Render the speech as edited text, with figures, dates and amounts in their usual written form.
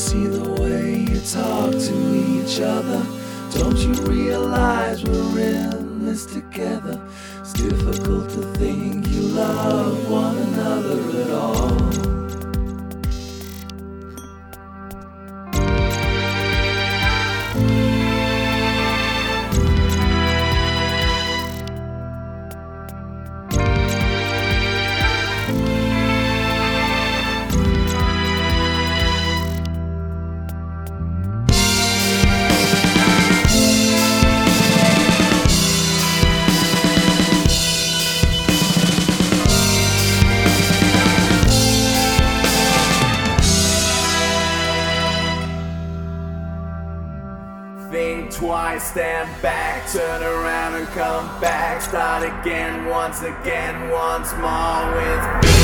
see the way you talk to each other? Don't you realize we're in this together? It's difficult to think you love one another at all. Think twice, stand back, turn around and come back. Start again, once more with me.